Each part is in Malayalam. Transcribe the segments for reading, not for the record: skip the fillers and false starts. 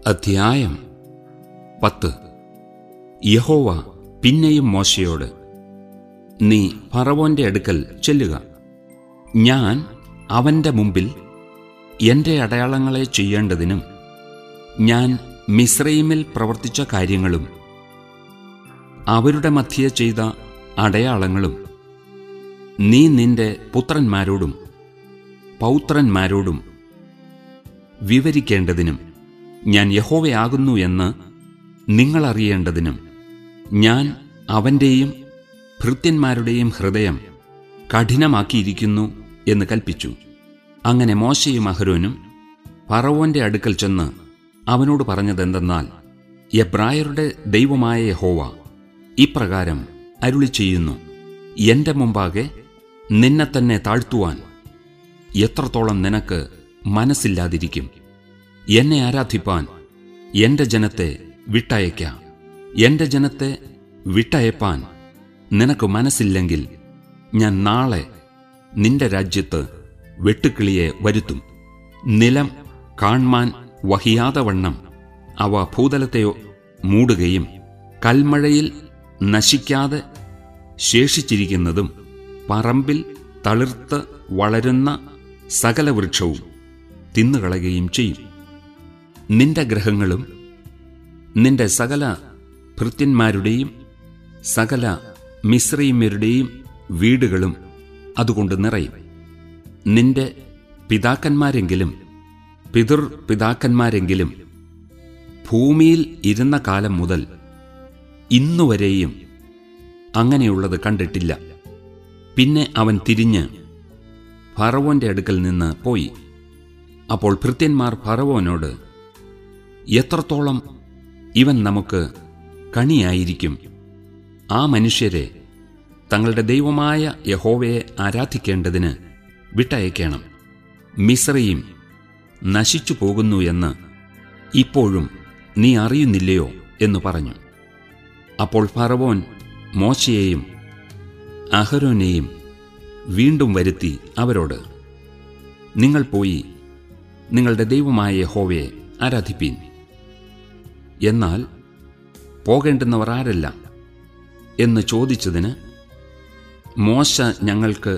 അധ്യായം 10. യഹോവ പിന്നെയും മോശയോട്, നീ ഫറവോന്റെ അടുക്കൽ ചെല്ലുക. ഞാൻ അവന്റെ മുമ്പിൽ എന്റെ അടയാളങ്ങളെ ചെയ്യേണ്ടതിനും ഞാൻ മിസ്രയീമിൽ പ്രവർത്തിച്ച കാര്യങ്ങളും അവരുടെ മധ്യേ ചെയ്ത അടയാളങ്ങളും നീ നിന്റെ പുത്രന്മാരോടും പൗത്രന്മാരോടും വിവരിക്കേണ്ടതിനും ഞാൻ യഹോവയാകുന്നു എന്ന് നിങ്ങളറിയേണ്ടതിനും ഞാൻ അവന്റെയും ഭൃത്യന്മാരുടെയും ഹൃദയം കഠിനമാക്കിയിരിക്കുന്നു എന്ന് കൽപ്പിച്ചു. അങ്ങനെ മോശയും അഹരോനും ഫറവോന്റെ അടുക്കൽ ചെന്ന് അവനോട് പറഞ്ഞതെന്തെന്നാൽ, എബ്രായരുടെ ദൈവമായ യഹോവ ഇപ്രകാരം അരുളിച്ചെയ്യുന്നു, എന്റെ മുമ്പാകെ നിന്നെ തന്നെ താഴ്ത്തുവാൻ എത്രത്തോളം നിനക്ക് മനസ്സില്ലാതിരിക്കും? എന്നെ ആരാധിപ്പാൻ എന്റെ ജനത്തെ വിട്ടയയ്ക്കാം. എന്റെ ജനത്തെ വിട്ടയപ്പാൻ നിനക്ക് മനസ്സില്ലെങ്കിൽ ഞാൻ നാളെ നിന്റെ രാജ്യത്ത് വെട്ടുക്കിളിയെ വരുത്തും. നിലം കാൺമാൻ വഹിയാതെ വണ്ണം അവ ഭൂതലത്തെ മൂടുകയും കൽമഴയിൽ നശിക്കാതെ ശേഷിച്ചിരിക്കുന്നതും പറമ്പിൽ തളിർത്ത് വളരുന്ന സകല വൃക്ഷവും തിന്നുകളയുകയും ചെയ്യും. നിന്റെ ഗ്രഹങ്ങളും നിന്റെ സകല ഭൃത്യന്മാരുടെയും സകല മിസ്രയീമ്യരുടെയും വീടുകളും അതുകൊണ്ട് നിറയും. നിന്റെ പിതാക്കന്മാരെങ്കിലും പിതൃപിതാക്കന്മാരെങ്കിലും ഭൂമിയിൽ ഇരുന്ന കാലം മുതൽ ഇന്നുവരെയും അങ്ങനെയുള്ളത് കണ്ടിട്ടില്ല. പിന്നെ അവൻ തിരിഞ്ഞ് ഫറവോന്റെ അടുക്കൽ നിന്ന് പോയി. അപ്പോൾ ഭൃത്യന്മാർ ഫറവോനോട്, എത്രത്തോളം ഇവൻ നമുക്ക് കണിയായിരിക്കും? ആ മനുഷ്യരെ തങ്ങളുടെ ദൈവമായ യഹോവയെ ആരാധിക്കേണ്ടതിന് വിട്ടയക്കണം. മിസ്രയീം നശിച്ചു പോകുന്നു എന്ന് ഇപ്പോഴും നീ അറിയുന്നില്ലയോ എന്ന് പറഞ്ഞു. അപ്പോൾ ഫറവോൻ മോശയെയും അഹരോനെയും വീണ്ടും വരുത്തി അവരോട്, നിങ്ങൾ പോയി നിങ്ങളുടെ ദൈവമായ യഹോവയെ ആരാധിപ്പീൻ. എന്നാൽ പോകേണ്ടുന്നവർ ആരെല്ലാം എന്ന് ചോദിച്ചതിന്, മോശ ഞങ്ങൾക്ക്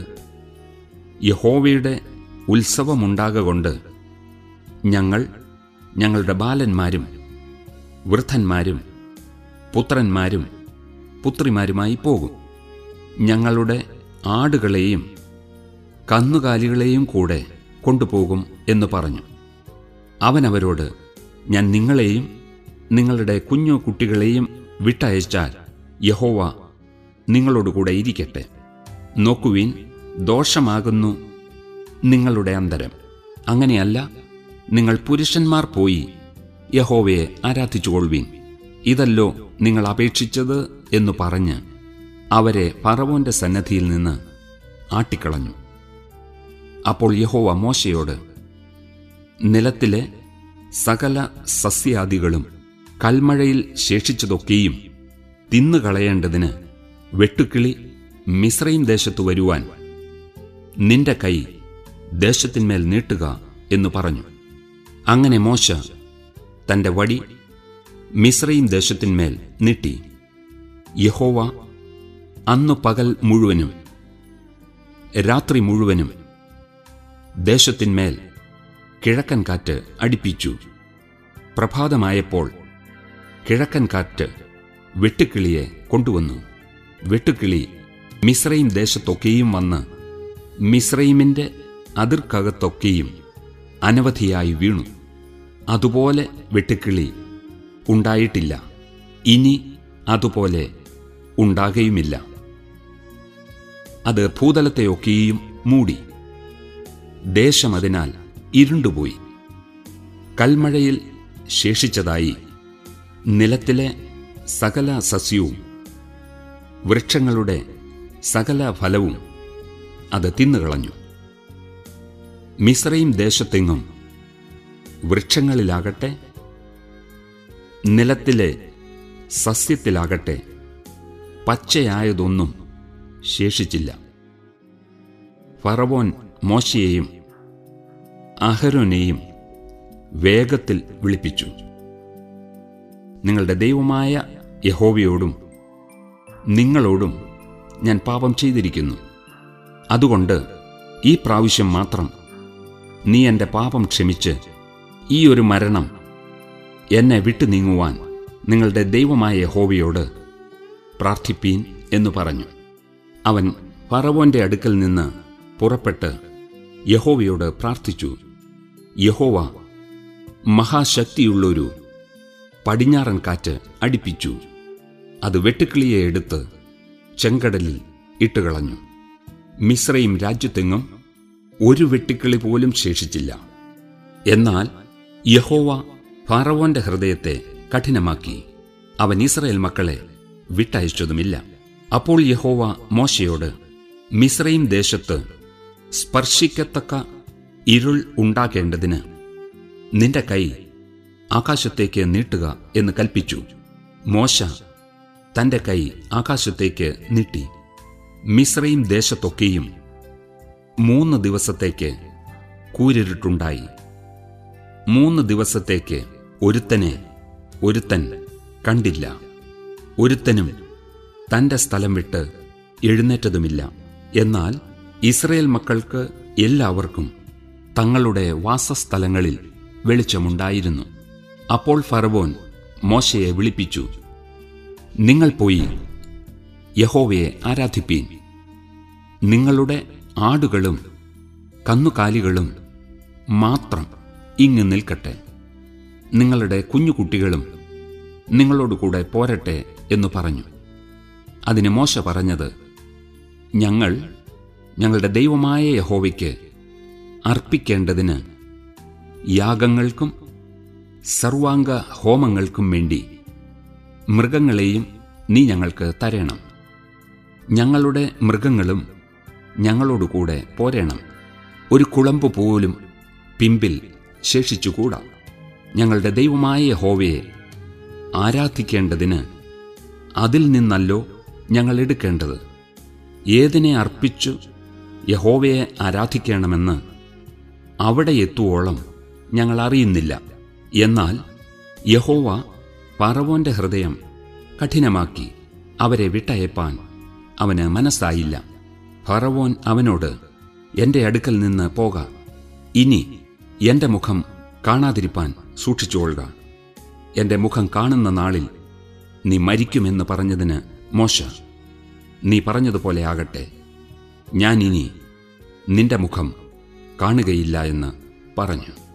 യഹോവയുടെ ഉത്സവമുണ്ടാകൊണ്ട് ഞങ്ങൾ ഞങ്ങളുടെ ബാലന്മാരും വൃദ്ധന്മാരും പുത്രന്മാരും പുത്രിമാരുമായി പോകും. ഞങ്ങളുടെ ആടുകളെയും കന്നുകാലികളെയും കൂടെ കൊണ്ടുപോകും എന്ന് പറഞ്ഞു. അവനവരോട്, ഞാൻ നിങ്ങളെയും നിങ്ങളുടെ കുഞ്ഞു കുട്ടികളെയും വിട്ടയച്ചാൽ യഹോവ നിങ്ങളോടുകൂടെ ഇരിക്കട്ടെ. നോക്കുവിൻ, ദോഷമാകുന്നു നിങ്ങളുടെ അന്തരം. അങ്ങനെയല്ല, നിങ്ങൾ പുരുഷന്മാർ പോയി യഹോവയെ ആരാധിച്ചുകൊള്ളുവിൻ. ഇതല്ലോ നിങ്ങൾ അപേക്ഷിച്ചത് എന്നു പറഞ്ഞ് അവരെ ഫറവോന്റെ സന്നദ്ധിയിൽ നിന്ന് ആട്ടിക്കളഞ്ഞു. അപ്പോൾ യഹോവ മോശയോട്, നിലത്തിലെ സകല സസ്യാദികളും കൽമഴയിൽ ശേഷിച്ചതൊക്കെയും തിന്നുകളയേണ്ടതിന് വെട്ടുക്കിളി മിസ്രയീം ദേശത്തു വരുവാൻ നിന്റെ കൈ ദേശത്തിന്മേൽ നീട്ടുക എന്ന് പറഞ്ഞു. അങ്ങനെ മോശ തന്റെ വടി മിസ്രയീം ദേശത്തിന്മേൽ നീട്ടി. യഹോവ അന്നു പകൽ മുഴുവനും രാത്രി മുഴുവനും ദേശത്തിന്മേൽ കിഴക്കൻ കാറ്റ് അടിപ്പിച്ചു. പ്രഭാതമായപ്പോൾ കിഴക്കൻ കാറ്റ് വെട്ടുക്കിളിയെ കൊണ്ടുവന്നു. വെട്ടുക്കിളി മിസ്രയീം ദേശത്തൊക്കെയും വന്ന് മിസ്രയീമിന്റെ അതിർക്കകത്തൊക്കെയും അനവധിയായി വീണു. അതുപോലെ വെട്ടുക്കിളി ഉണ്ടായിട്ടില്ല, ഇനി അതുപോലെ ഉണ്ടാകുകയുമില്ല. അത് ഭൂതലത്തെയൊക്കെയും മൂടി. ദേശം അതിനാൽ ഇരുണ്ടുപോയി. കൽമഴയിൽ ശേഷിച്ചതായി നിലത്തിലെ സകല സസ്യവും വൃക്ഷങ്ങളുടെ സകല ഫലവും അത് തിന്നുകളഞ്ഞു. മിസ്രയീം ദേശത്തെങ്ങും വൃക്ഷങ്ങളിലാകട്ടെ നിലത്തിലെ സസ്യത്തിലാകട്ടെ പച്ചയായതൊന്നും ശേഷിച്ചില്ല. ഫറവോൻ മോശയെയും അഹരോനെയും വേഗത്തിൽ വിളിപ്പിച്ചു. നിങ്ങളുടെ ദൈവമായ യഹോവയോടും നിങ്ങളോടും ഞാൻ പാപം ചെയ്തിരിക്കുന്നു. അതുകൊണ്ട് ഈ പ്രാവശ്യം മാത്രം നീ എൻ്റെ പാപം ക്ഷമിച്ച് ഈ ഒരു മരണം എന്നെ വിട്ടു നീങ്ങുവാൻ നിങ്ങളുടെ ദൈവമായ യഹോവയോട് പ്രാർത്ഥിപ്പീൻ എന്നു പറഞ്ഞു. അവൻ ഫറവോന്റെ അടുക്കൽ നിന്ന് പുറപ്പെട്ട് യഹോവയോട് പ്രാർത്ഥിച്ചു. യഹോവ മഹാശക്തിയുള്ളൊരു പടിഞ്ഞാറൻ കാറ്റ് അടിപ്പിച്ചു. അത് വെട്ടുക്കിളിയെ എടുത്ത് ചെങ്കടലിൽ ഇട്ടുകളഞ്ഞു. മിസ്രയീം രാജ്യത്തെങ്ങും ഒരു വെട്ടുക്കിളി പോലും ശേഷിച്ചില്ല. എന്നാൽ യഹോവ ഫറവോന്റെ ഹൃദയത്തെ കഠിനമാക്കി. അവൻ ഇസ്രായേൽ മക്കളെ വിട്ടയച്ചതുമില്ല. അപ്പോൾ യഹോവ മോശയോട്, മിസ്രയീം ദേശത്ത് സ്പർശിക്കത്തക്ക ഇരുൾ ഉണ്ടാക്കേണ്ടതിന് നിന്റെ കൈ ആകാശത്തേക്ക് നീട്ടുക എന്ന് കൽപ്പിച്ചു. മോശ തന്റെ കൈ ആകാശത്തേക്ക് നീട്ടി. മിസ്രയീം ദേശത്തൊക്കെയും 3 ദിവസത്തേക്ക് കൂരിരുട്ടുണ്ടായി. 3 ദിവസത്തേക്ക് ഒരുത്തൻ കണ്ടില്ല. ഒരുത്തനും തന്റെ സ്ഥലം വിട്ട് എഴുന്നേറ്റതുമില്ല. എന്നാൽ ഇസ്രായേൽ മക്കൾക്ക് എല്ലാവർക്കും തങ്ങളുടെ വാസസ്ഥലങ്ങളിൽ വെളിച്ചമുണ്ടായിരുന്നു. അപ്പോൾ ഫറവോൻ മോശയെ വിളിപ്പിച്ചു, നിങ്ങൾ പോയി യഹോവയെ ആരാധിപ്പീൻ. നിങ്ങളുടെ ആടുകളും കന്നുകാലികളും മാത്രം ഇങ്ങ് നിൽക്കട്ടെ. നിങ്ങളുടെ കുഞ്ഞുകുട്ടികളും നിങ്ങളോടുകൂടെ പോരട്ടെ എന്നു പറഞ്ഞു. അതിന് മോശ പറഞ്ഞത്, ഞങ്ങളുടെ ദൈവമായ യഹോവയ്ക്ക് അർപ്പിക്കേണ്ടതിന് യാഗങ്ങൾക്കും സർവാംഗ ഹോമങ്ങൾക്കും വേണ്ടി മൃഗങ്ങളെയും നീ ഞങ്ങൾക്ക് തരേണം. ഞങ്ങളുടെ മൃഗങ്ങളും ഞങ്ങളോടുകൂടെ പോരേണം. ഒരു കുളമ്പ് പോലും പിമ്പിൽ ശേഷിച്ചുകൂടാ. ഞങ്ങളുടെ ദൈവമായ യഹോവയെ ആരാധിക്കേണ്ടതിന് അതിൽ നിന്നല്ലോ ഞങ്ങൾ എടുക്കേണ്ടത്. ഏതിനെ അർപ്പിച്ചു യഹോവയെ ആരാധിക്കണമെന്ന് അവിടെ എത്തുവോളം ഞങ്ങൾ അറിയുന്നില്ല. എന്നാൽ യഹോവ ഫറവോന്റെ ഹൃദയം കഠിനമാക്കി അവരെ വിട്ടയപ്പാൻ അവന് മനസ്സായില്ല. ഫറവോൻ അവനോട്, എന്റെ അടുക്കൽ നിന്ന് പോക, ഇനി എന്റെ മുഖം കാണാതിരിപ്പാൻ സൂക്ഷിച്ചുകൊള്ളുക. എന്റെ മുഖം കാണുന്ന നാളിൽ നീ മരിക്കുമെന്ന് പറഞ്ഞതിന് മോശ, നീ പറഞ്ഞതുപോലെ ആകട്ടെ, ഞാൻ ഇനി നിന്റെ മുഖം കാണുകയില്ല എന്ന് പറഞ്ഞു.